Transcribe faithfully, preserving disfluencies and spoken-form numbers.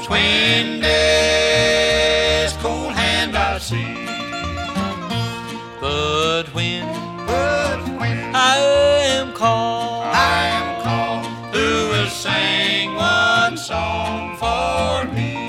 between Death's cold hand I see. But when, but when I am called, I am called, who will sing one song for me?